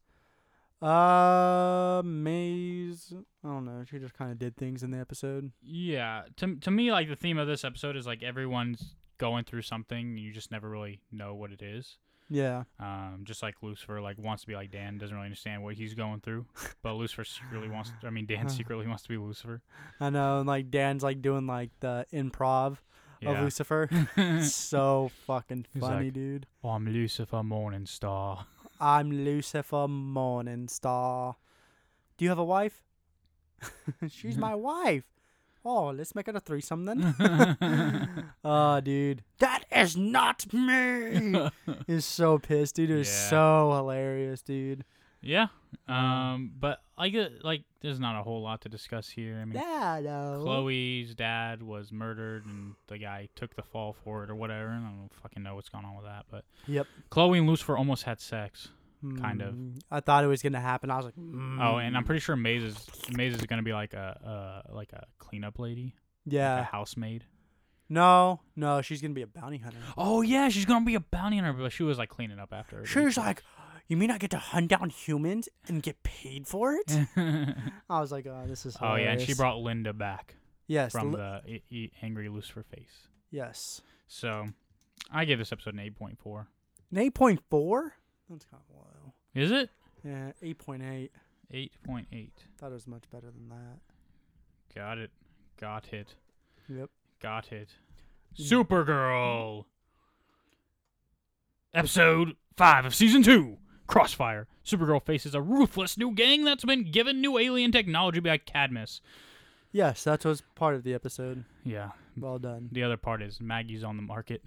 Maze, I don't know, she just kind of did things in the episode. Yeah, to me, like the theme of this episode is like everyone's going through something, and you just never really know what it is. Yeah. Just like Lucifer, like wants to be like Dan, doesn't really understand what he's going through, but Lucifer secretly wants. Dan secretly wants to be Lucifer. I know, and like Dan's like doing like the improv of Yeah. Lucifer. So fucking He's funny, like, dude. I'm Lucifer Morningstar. I'm Lucifer Morningstar. Do you have a wife? She's my wife. Oh, let's make it a threesome then. Oh, dude. That is not me. He's so pissed, dude. It was Yeah. so hilarious, dude. Yeah. But like there's not a whole lot to discuss here. I mean, Yeah, no. Chloe's dad was murdered, and the guy took the fall for it or whatever. And I don't fucking know what's going on with that, but Yep. Chloe and Lucifer almost had sex. Kind of. I thought it was gonna happen. I was like, Oh, and I'm pretty sure Maze is gonna be like a cleanup lady, like a yeah. housemaid. No, she's gonna be a bounty hunter. Oh yeah, she's gonna be a bounty hunter, but she was like cleaning up after her. She's like, you mean I get to hunt down humans and get paid for it? I was like, oh, this is Oh hilarious. yeah, and she brought Linda back yes, from the angry Lucifer face. yes. So, I give this episode an 8.4. An 8.4? That's kind of low. Is it? Yeah, 8.8. 8.8. Thought it was much better than that. Got it. Got it. Yep. Got it. Supergirl. Episode 5 of Season 2. Crossfire. Supergirl faces a ruthless new gang that's been given new alien technology by Cadmus. Yes, that was part of the episode. Yeah. Well done. The other part is Maggie's on the market.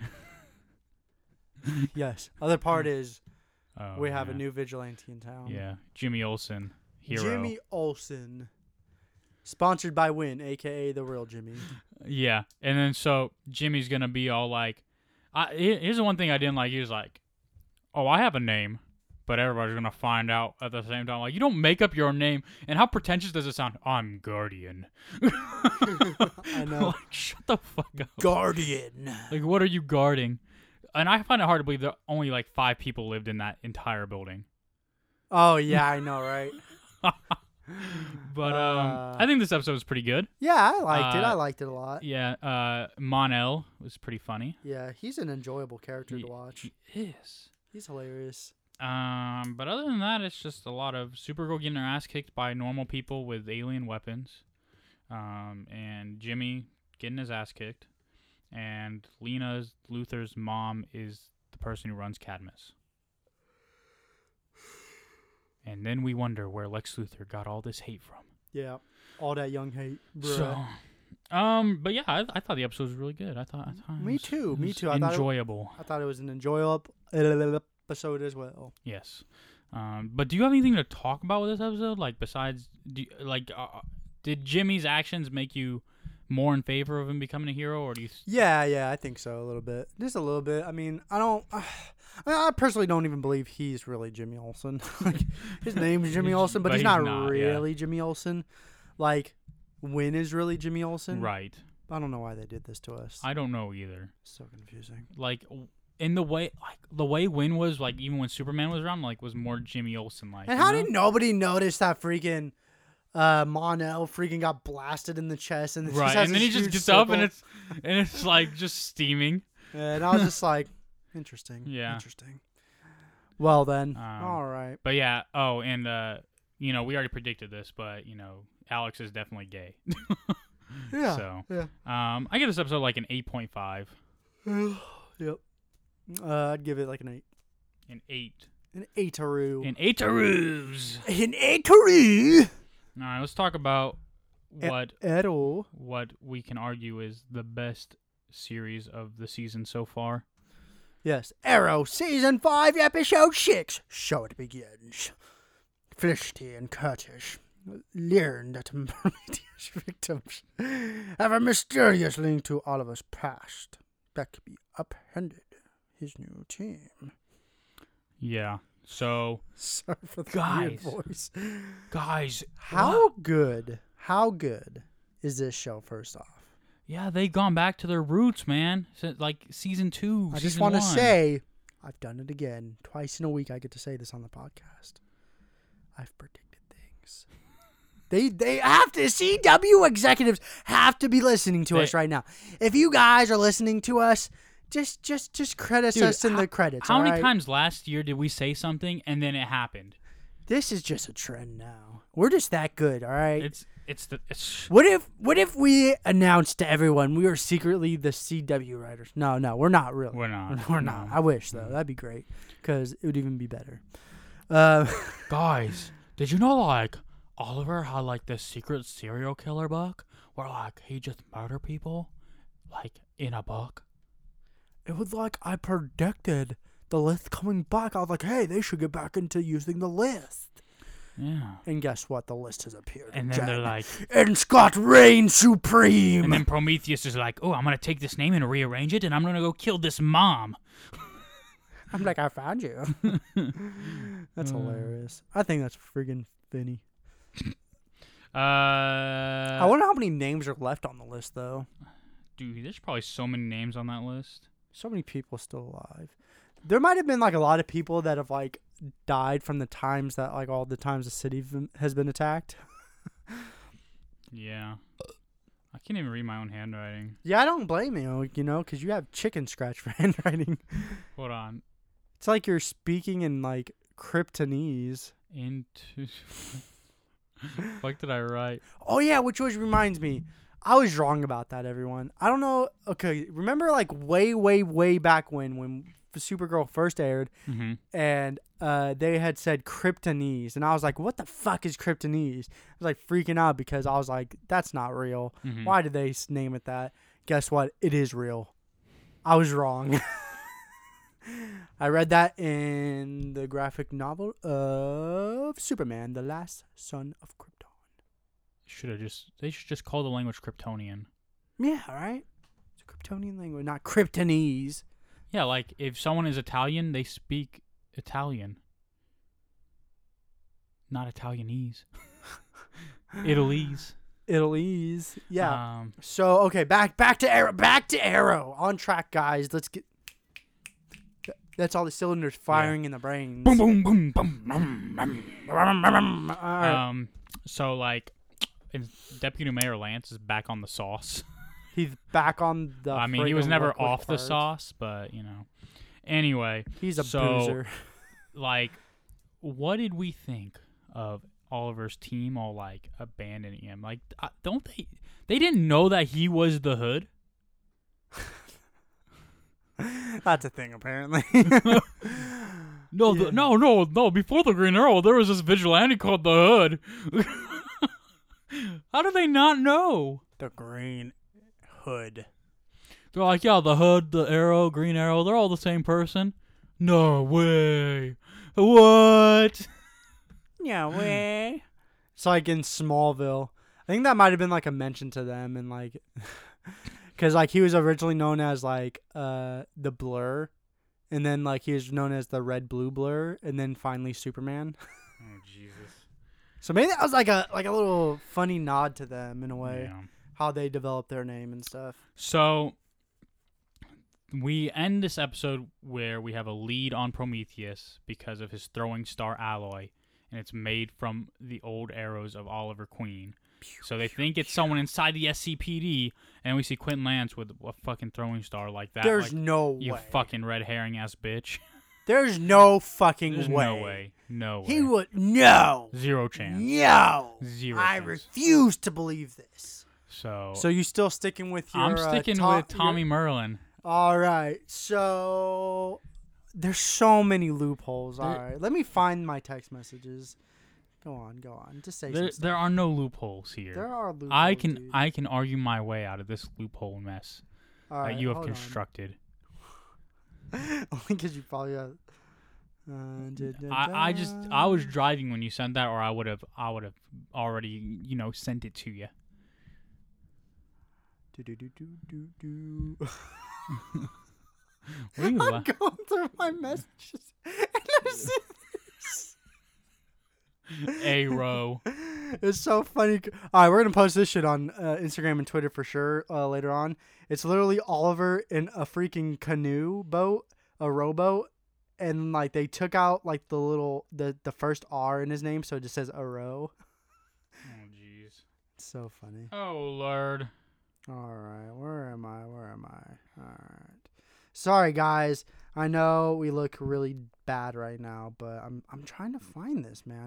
Yes. Other part is Oh, we have a yeah. new vigilante in town. Yeah. Jimmy Olsen. Hero. Jimmy Olsen. Sponsored by Win, a.k.a. the real Jimmy. Yeah. And then so Jimmy's going to be all like, here's the one thing I didn't like. He was like, oh, I have a name, but everybody's going to find out at the same time. Like, you don't make up your name. And how pretentious does it sound? I'm Guardian. I know. Like, shut the fuck up. Guardian. Like, what are you guarding? And I find it hard to believe that only like 5 people lived in that entire building. Oh, yeah, I know, right? But I think this episode was pretty good. Yeah, I liked it. I liked it a lot. Yeah, Mon-El was pretty funny. Yeah, he's an enjoyable character to watch. He is. He's hilarious. But other than that, it's just a lot of Supergirl getting her ass kicked by normal people with alien weapons. And Jimmy getting his ass kicked. And Luther's mom is the person who runs Cadmus. And then we wonder where Lex Luthor got all this hate from. Yeah, all that young hate. Bruh. So, but yeah, I thought the episode was really good. I thought Me too. it was I thought enjoyable. I thought it was an enjoyable episode as well. Yes. But do you have anything to talk about with this episode? Like, besides, did Jimmy's actions make you more in favor of him becoming a hero, or do you? Yeah, I think so. A little bit, just a little bit. I mean, I personally don't even believe he's really Jimmy Olsen. Like, his name's Jimmy Olsen, but he's not really Jimmy Olsen. Like, Win is really Jimmy Olsen. Right. I don't know why they did this to us. I don't know either. So confusing. Like, in the way Win was, like, even when Superman was around, like, was more Jimmy Olsen like. And how did nobody notice that freaking Mon-El freaking got blasted in the chest, and Right, and then he just gets up and it's like just steaming. And I was just like, interesting. Yeah. Interesting. Well then, all right. But yeah, and we already predicted this, but Alex is definitely gay. Yeah. So, Yeah. I give this episode like an 8.5. Yep. I'd give it like an 8. An 8. An 8-aroo. An 8-aroos. An 8-aroo. All right, let's talk about what we can argue is the best series of the season so far. Yes. Arrow Season 5, Episode 6. So it begins. Felicity and Curtis learn that Prometheus victims have a mysterious link to Oliver's past that could be upended his new team. Yeah. So, sorry for the weird guys, voice. Guys, how good is this show? First off, yeah, they've gone back to their roots, man. Like season 2. I just want to say, I've done it again. Twice in a week, I get to say this on the podcast. I've predicted things. They have to. CW executives have to be listening to us right now. If you guys are listening to us, just credit us in the credits. How many times last year did we say something and then it happened? This is just a trend now. We're just that good, all right? It's. What if we announced to everyone we were secretly the CW writers? No, we're not really. We're not. We're not. I wish though. That'd be great because it would even be better. Guys, did you know like Oliver had like this secret serial killer book where like he just murder people like in a book? It was like I predicted the list coming back. I was like, hey, they should get back into using the list. Yeah. And guess what? The list has appeared. And then they're like... And Scott reigns supreme. And then Prometheus is like, oh, I'm going to take this name and rearrange it, and I'm going to go kill this mom. I'm like, I found you. That's hilarious. I think that's friggin' funny. I wonder how many names are left on the list, though. Dude, there's probably so many names on that list. So many people still alive. There might have been like a lot of people that have like died from the times that like all the times the city has been attacked. Yeah. I can't even read my own handwriting. Yeah, I don't blame you, because you have chicken scratch for handwriting. Hold on. It's like you're speaking in like Kryptonese. What did I write? Oh yeah, which reminds me. I was wrong about that, everyone. I don't know. Okay, remember like way back when Supergirl first aired, and they had said Kryptonese, and I was like, what the fuck is Kryptonese? I was like freaking out because I was like, that's not real. Why did they name it that? Guess what? It is real. I was wrong. I read that in the graphic novel of Superman, The Last Son of Krypton. They should just call the language Kryptonian. Yeah, right? It's a Kryptonian language, not Kryptonese. Yeah, like if someone is Italian, they speak Italian. Not Italianese. Italy's. Yeah. So, okay, back to Arrow. On track, guys. Let's get... That's all the cylinders firing in the brains. Boom, boom, boom, boom. So, like... Deputy Mayor Lance is back on the sauce. He's back on the... I mean, he was never off the sauce, but, Anyway. He's a boozer. Like, what did we think of Oliver's team all, like, abandoning him? Like, don't they... They didn't know that he was the Hood? That's a thing, apparently. No, before the Green Arrow, there was this vigilante called the Hood. How do they not know? The Green Hood. They're like, yeah, the Hood, the Arrow, Green Arrow, they're all the same person. No way. What? No way. It's like in Smallville. I think that might have been like a mention to them and like... Because like he was originally known as like the Blur. And then like he was known as the Red-Blue Blur. And then finally Superman. Oh, Jesus. So maybe that was like a little funny nod to them in a way, yeah. How they developed their name and stuff. So we end this episode where we have a lead on Prometheus because of his throwing star alloy, and it's made from the old arrows of Oliver Queen. So they think it's someone inside the SCPD, and we see Quentin Lance with a fucking throwing star like that. There's like, no way. You fucking red herring ass bitch. There's no fucking There's way. No way. No way. He would... No. Zero chance. No. Zero I chance. refuse to believe this. So you still sticking with your? I'm sticking with Tommy Merlin. All right. So there's so many loopholes. All right. Let me find my text messages. Go on. Just say some stuff. There are no loopholes here. There are loopholes. I can argue my way out of this loophole mess that you have constructed. Only because you probably have. I was driving when you sent that, or I would have already sent it to you. I'm going through my messages and I see this. A-row. It's so funny. All right, we're gonna post this shit on Instagram and Twitter for sure later on. It's literally Oliver in a freaking canoe boat, a rowboat, and like they took out like the first R in his name, so it just says a row. Oh jeez. It's so funny. Oh Lord. All right, where am I? All right. Sorry guys. I know we look really bad right now, but I'm trying to find this, man.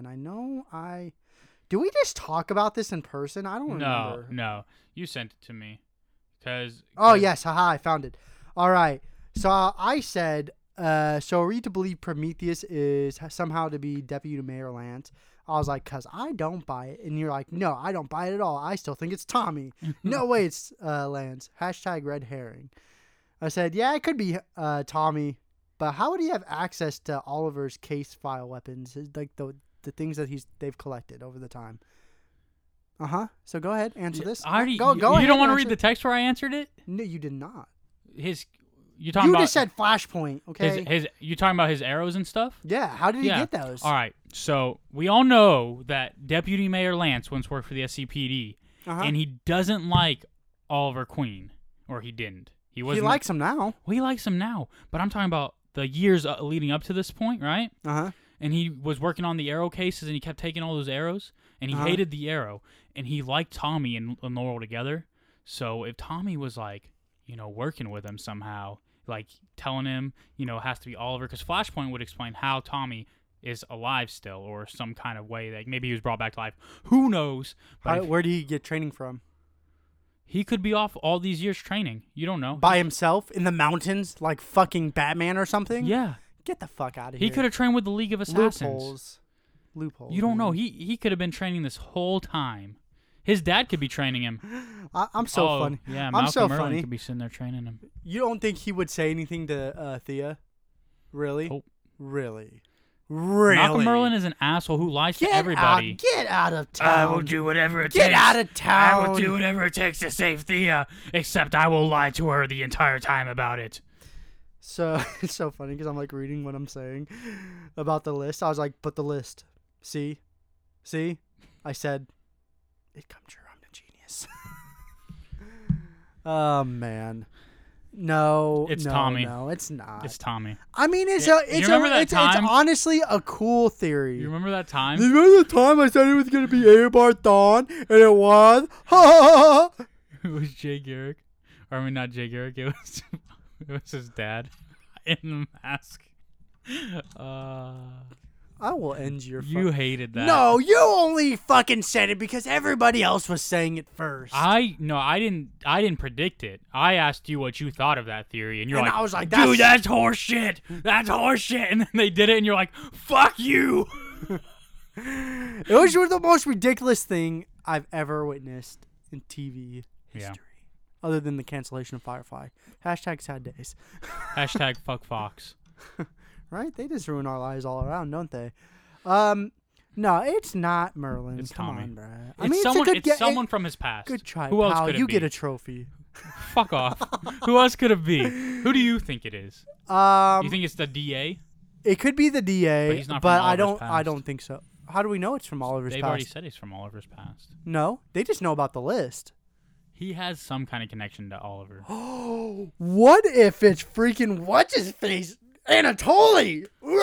Do we just talk about this in person? I don't remember. No. You sent it to me. Oh, yes. Haha, I found it. All right. So I said, so are we to believe Prometheus is somehow to be Deputy Mayor Lance? I was like, because I don't buy it. And you're like, no, I don't buy it at all. I still think it's Tommy. No way it's Lance. # red herring. I said, yeah, it could be Tommy. But how would he have access to Oliver's case file weapons? Like the things that they've collected over the time. So go ahead, answer this. Go ahead. You don't want to read the text where I answered it? No, you did not. You just said Flashpoint, okay? You talking about his arrows and stuff? Yeah, how did he get those? All right, so we all know that Deputy Mayor Lance once worked for the SCPD, and he doesn't like Oliver Queen, or he didn't. He likes him now. Well, he likes him now, but I'm talking about the years leading up to this point, right? And he was working on the arrow cases, and he kept taking all those arrows, and he hated the arrow, and he liked Tommy and Laurel together. So if Tommy was like, working with him somehow, like telling him, it has to be Oliver, because Flashpoint would explain how Tommy is alive still, or some kind of way that maybe he was brought back to life. Who knows? But where did he get training from? He could be off all these years training. You don't know. By himself in the mountains, like fucking Batman or something? Yeah. Get the fuck out of here. He could have trained with the League of Assassins. Loopholes. You don't know. He could have been training this whole time. His dad could be training him. I'm so funny. Yeah, Malcolm Merlin could be sitting there training him. You don't think he would say anything to Thea? Really? Oh. Really? Malcolm Merlin is an asshole who lies to everybody. Get out of town. I will do whatever it takes. Get out of town. I will do whatever it takes to save Thea, except I will lie to her the entire time about it. So it's so funny because I'm like reading what I'm saying about the list. I was like, but the list. See? I said, it come true. I'm a genius. Oh, man. No, it's Tommy. No, it's not. It's Tommy. I mean, it's honestly a cool theory. You remember that time? Remember the time I said it was gonna be Eobard Thawne, and it was? It was Jay Garrick. Or I mean, not Jay Garrick. It was his dad in the mask. I will end your. You hated that. No, you only fucking said it because everybody else was saying it first. I didn't predict it. I asked you what you thought of that theory, and I was like, dude, that's horseshit. That's horseshit. And then they did it, and you're like, fuck you. It was the most ridiculous thing I've ever witnessed in TV history. Yeah. Other than the cancellation of Firefly. #sad days. #fuck Fox. Right? They just ruin our lives all around, don't they? No, it's not Merlin. It's Come Tommy. on, Brad. It's someone from his past. Good try, Who else pal. could it You be? get a trophy. Fuck off. Who else could it be? Who do you think it is? You think it's the DA? It could be the DA, but he's not but from Oliver's past. I don't think so. How do we know it's from Oliver's They've past? already said he's from Oliver's past. No, they just know about the list. He has some kind of connection to Oliver. Oh, what if it's freaking what's his face? Anatoly!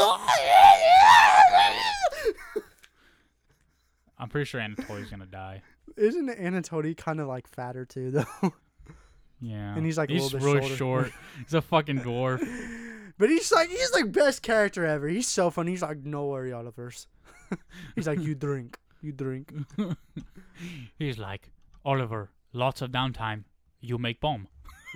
I'm pretty sure Anatoly's gonna die. Isn't Anatoly kind of like fatter too, though? Yeah. And he's like a little bit really short. He's a fucking dwarf. But he's like best character ever. He's so funny. He's like, no worry, Oliver's. He's like, you drink. He's like, Oliver, lots of downtime. You make bomb.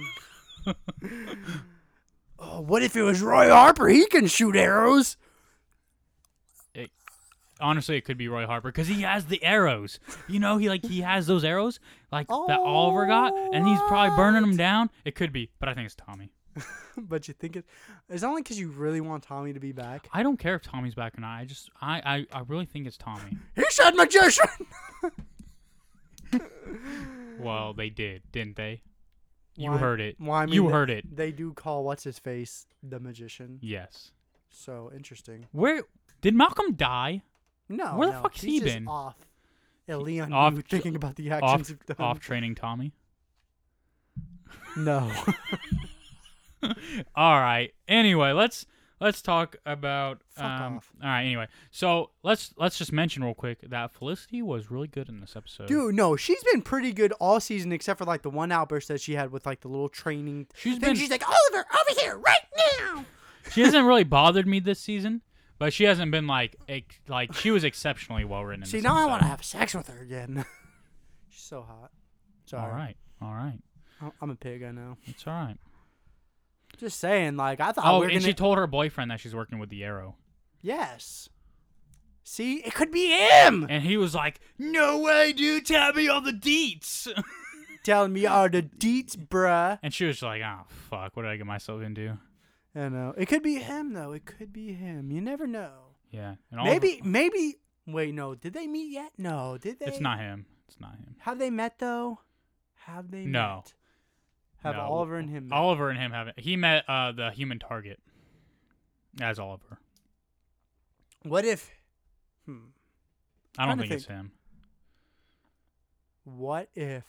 Oh, what if it was Roy Harper? He can shoot arrows. Honestly, it could be Roy Harper because he has the arrows. You know, he has those arrows that Oliver got, and he's probably burning them down. It could be, but I think it's Tommy. But you think it's only because you really want Tommy to be back. I don't care if Tommy's back or not. I really think it's Tommy. He said magician. Well, they did, didn't they? You Why- heard it. Well, I mean, You heard it. They do call what's his face the magician. Yes. So interesting. Where did Malcolm die? No, Where the no, fuck's he's he just been? Off. Yeah, Leon, Off- you thinking about the actions you've done. Off training Tommy. No. All right. Anyway, let's talk about. Fuck off. All right. Anyway, so let's just mention real quick that Felicity was really good in this episode. Dude, no, she's been pretty good all season except for like the one outburst that she had with like the little training. She's She's like, Oliver, over here, right now. She hasn't really bothered me this season, but she hasn't been like she was exceptionally well written. See, this now I episode. want to have sex with her again. She's so hot. Sorry. All right. I'm a pig, I know. It's all right. Just saying, like, I thought Oh, we were and gonna... she told her boyfriend that she's working with the Arrow. Yes. See, it could be him. And he was like, "No way, dude! Tell me all the deets." Telling me all the deets, bruh. And she was like, "Oh fuck, what did I get myself into?" I know. It could be him, though. It could be him. You never know. Yeah. And Oliver- Maybe. Wait, no. Did they meet yet? No. Did they? It's not him. It's not him. Have they met, though? Have they No. met? Have No. Oliver and him met? Oliver and him haven't. He met the Human Target as Oliver. What if... I don't Trying to think it's him. What if...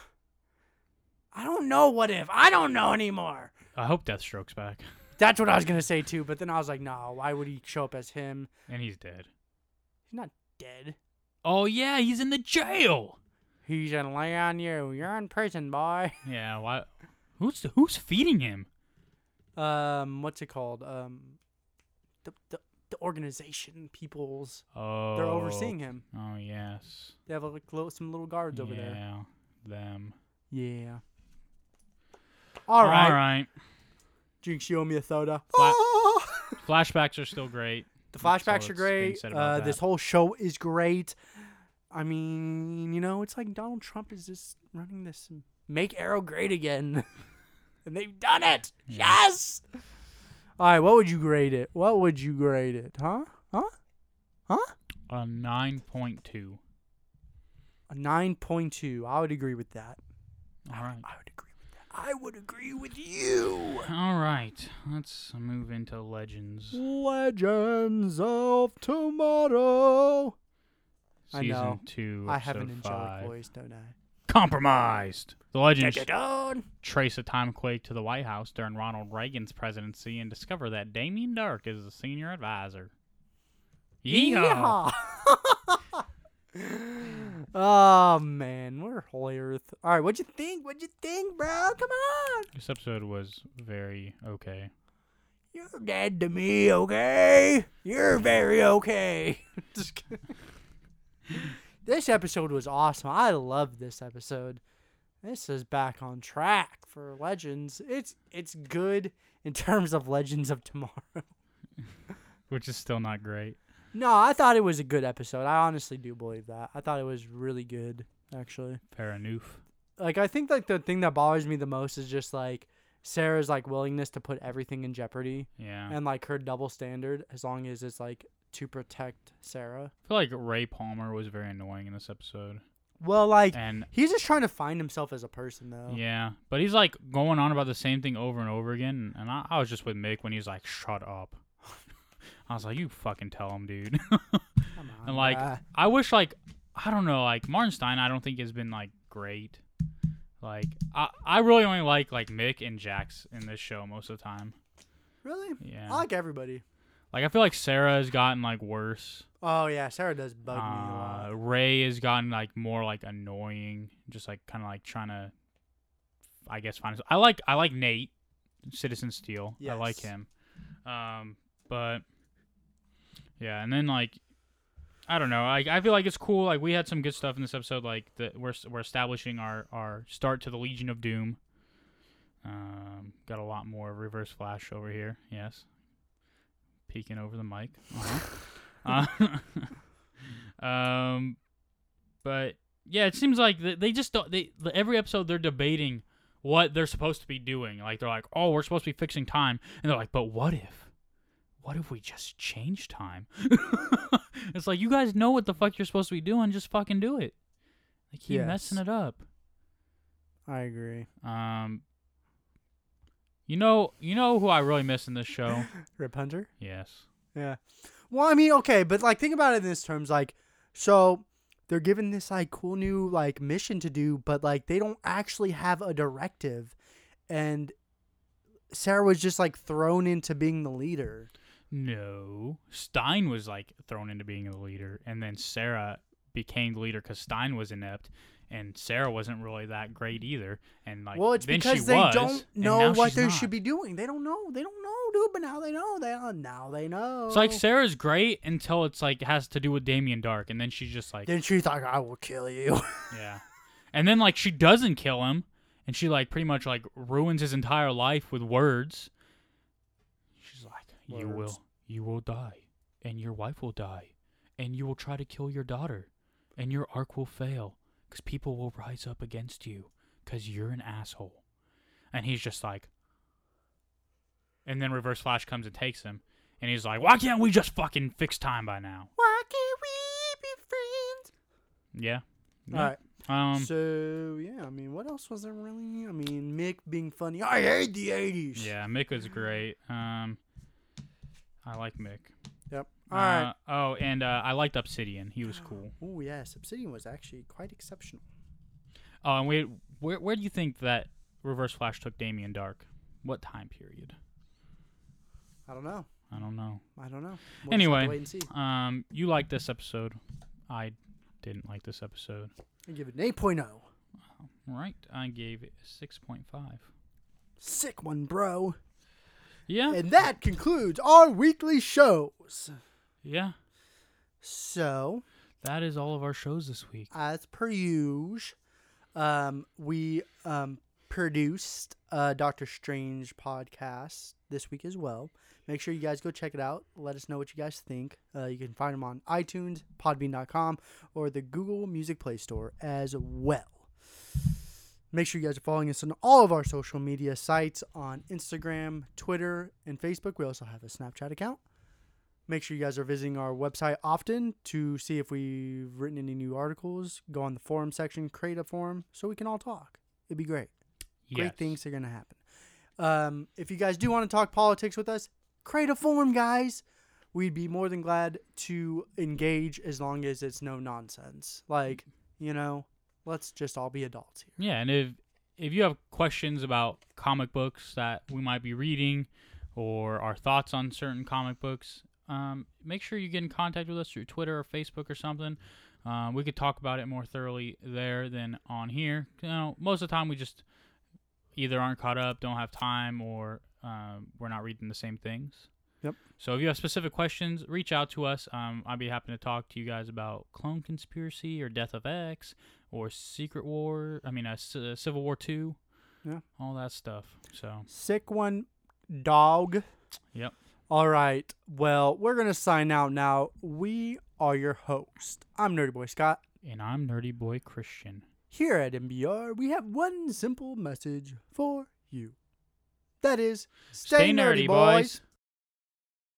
I don't know what if. I don't know anymore. I hope Deathstroke's back. That's what I was going to say, too. But then I was like, no, why would he show up as him? And he's dead. He's not dead. Oh yeah, he's in the jail. He's gonna lay on you. You're in prison, boy. Yeah. Why? Who's feeding him? What's it called? The organization people's. Oh. They're overseeing him. Oh yes. They have like some little guards over there. Yeah. Them. Yeah. All right. All right. Jinx, you owe me a soda. Fla- Ah! Flashbacks are still great. The That's all flashbacks are that's being great. said about This that. whole show is great. I mean, you know, it's like Donald Trump is just running this make Arrow great again. And they've done it. Yeah. Yes. All right, what would you grade it? Huh? A 9.2. A 9.2. I would agree with that. All right. I would agree with that. I would agree with you. All right. Let's move into Legends. Legends of Tomorrow. I Season know. 2, I have an episode angelic 5. voice, don't I? Compromised. The Legends Dun-dun-dun. trace a time quake to the White House during Ronald Reagan's presidency and discover that Damien Dark is the senior advisor. Yeehaw! Oh man, we're hilarious. All right, what'd you think? Bro? Come on. This episode was very okay. You're dead to me, okay? You're very okay. Just kidding. This episode was awesome. I love this episode. This is back on track for Legends. It's good in terms of Legends of Tomorrow. Which is still not great. No, I thought it was a good episode. I honestly do believe that. I thought it was really good, actually. Fair enough. Like, I think, like, the thing that bothers me the most is just, like, Sarah's, like, willingness to put everything in jeopardy. Yeah. And, like, her double standard, as long as it's, like, to protect Sarah. I feel like Ray Palmer was very annoying in this episode. Well, like, And he's just trying to find himself as a person, though. yeah, but he's like going on about the same thing over and over again. And I was just with Mick when he's like, "Shut up." I was like, "You fucking tell him, dude." Come on, And like, bruh. I wish like, I don't know, like Martin Stein, I don't think has been like great. Like, I really only like Mick and Jax in this show most of the time. Really? Yeah. I like everybody. Like, I feel like Sarah has gotten like worse. Oh, yeah, Sarah does bug me a lot. Ray has gotten like more like annoying, just like kind of like trying to, I guess, find. I like Nate, Citizen Steel. I like Yes. him. But yeah, and then like, I don't know. I feel like it's cool. Like we had some good stuff in this episode. Like we're establishing our start to the Legion of Doom. Got a lot more Reverse Flash over here. Yes, peeking over the mic. But yeah, it seems like they just don't. Every episode they're debating what they're supposed to be doing. Like they're like, oh, we're supposed to be fixing time, and they're like, but what if? What if we just change time? It's like, you guys know what the fuck you're supposed to be doing. Just fucking do it. They keep messing it up. I agree. You know who I really miss in this show? Rip Hunter? Yes. Yeah. Well, I mean, okay, but like think about it in this terms, like, so they're given this like cool new like mission to do, but like they don't actually have a directive, and Sarah was just like thrown into being the leader. No, Stein was like thrown into being the leader, and then Sarah became the leader because Stein was inept, and Sarah wasn't really that great either. And like, well, it's then because she they was, don't and know now what she's they not. should be doing. They don't know, dude. But now they know. Now they know. It's like Sarah's great until it's like has to do with Damien Dark, and then she's just like, then she's like, I will kill you. yeah, and then like she doesn't kill him, and she like pretty much like ruins his entire life with words. She's like, you will die, and your wife will die, and you will try to kill your daughter, and your arc will fail, because people will rise up against you, because you're an asshole. And he's just like, and then Reverse Flash comes and takes him, and he's like, why can't we just fucking fix time by now? Why can't we be friends? Yeah. All right. Um, So, yeah, I mean, what else was there really? I mean, Mick being funny. I hate the 80s. yeah, Mick was great. I like Mick. Yep. All right. Oh, and I liked Obsidian. He was cool. Oh, yes. Obsidian was actually quite exceptional. Oh, and where do you think that Reverse Flash took Damien Dark? What time period? I don't know. I don't know. We'll Anyway, just have to wait and see. You liked this episode. I didn't like this episode. I give it an 8.0. Right. I gave it a 6.5. Sick one, bro. Yeah. And that concludes our weekly shows. Yeah. So, that is all of our shows this week. as per usual, we produced a Doctor Strange podcast this week as well. Make sure you guys go check it out. Let us know what you guys think. You can find them on iTunes, Podbean.com, or the Google Music Play Store as well. Make sure you guys are following us on all of our social media sites on Instagram, Twitter, and Facebook. We also have a Snapchat account. Make sure you guys are visiting our website often to see if we've written any new articles. Go on the forum section, create a forum so we can all talk. It'd be great. Great Yes. things are going to happen. If you guys do want to talk politics with us, create a forum, guys. We'd be more than glad to engage as long as it's no nonsense. Like, let's just all be adults here. Yeah, and if you have questions about comic books that we might be reading or our thoughts on certain comic books, make sure you get in contact with us through Twitter or Facebook or something. We could talk about it more thoroughly there than on here. Most of the time we just either aren't caught up, don't have time, or we're not reading the same things. Yep. So if you have specific questions, reach out to us. I'd be happy to talk to you guys about Clone Conspiracy or Death of X or Civil War 2. Yeah. All that stuff. So. Sick one, dog. Yep. All right. Well, we're going to sign out now. We are your host. I'm Nerdy Boy Scott. And I'm Nerdy Boy Christian. Here at MBR, we have one simple message for you. That is, stay nerdy, boys.